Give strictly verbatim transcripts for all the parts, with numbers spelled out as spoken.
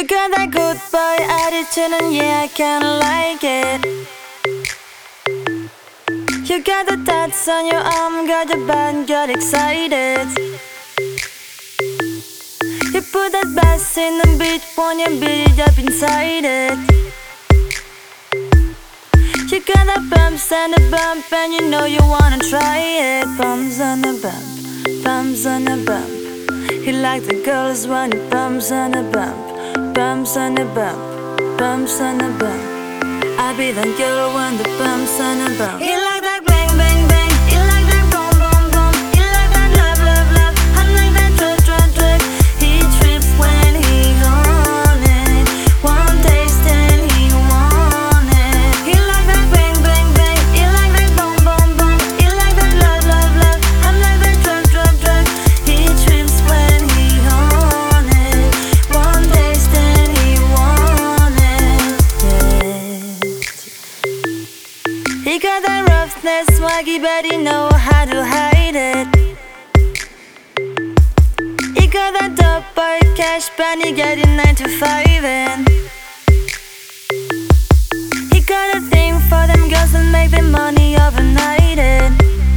You got that good boy attitude and yeah, I kinda like it. You got the tats on your arm, got your band, got excited. You put that bass in the beat, when you beat it up inside it. You got the bumps and the bump, and you know you wanna try it. Bumps and a bump, bumps and a bump. You like the girls when it bumps and a bump, bumps and a bump, bumps and a bump. I be that girl when the bumps and a bump. You like that bang, bang, bang. You like that boom, boom, boom. You like that love, love, love. I like that drug, drug, drug. He trips when he on it. One taste and he want it. You like that bang, bang, bang. You like that boom, boom, boom. You like that love, love, love. I like that drug, drug, drug. He trips when he on it. One taste and he want it. Yeah. He got that roughness, swaggy, but he know how to hide it. He got that dope boy cash, but he got it nine to five in. He got a thing for them girls that make their money overnight in.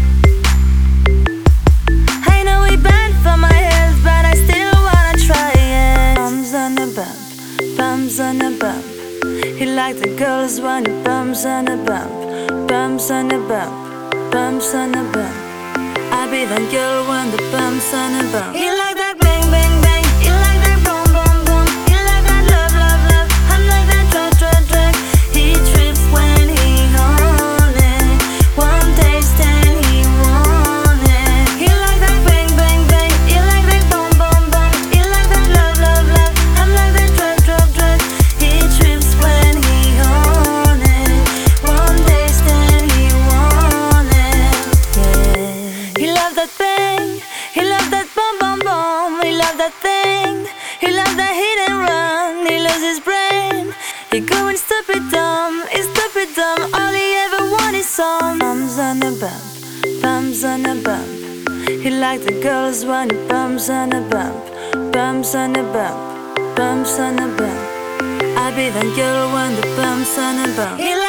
I know he bad for my health, but I still wanna try it. Bums on a bump, bums on a bump. He like the girls when it bumps on a bump, bumps on a bump, bumps on a bump. I be that girl when the bumps on a bump. You like that bang, bang, bang. You like that boom, boom, boom. You like that love, love, love. I like that drug, drug, drug. He trips when he on it. One taste and he want it. You like that bang, bang, bang. You like that boom, boom, boom. You like that love, love, love. I like that drug, drug, drug. He trips when he on it. One taste and he want it. Yeah. He love that bang. He love that boom, boom, boom. He love that thing. He love that hit and run. He loves his brain. He going stupid dumb. He's stupid dumb. All he ever want is some bums on a bump, bums on a bump. He like the girls when it bumps on a bump, bumps on a bump, bumps on a bump. I be that girl when the bumps on a bump. He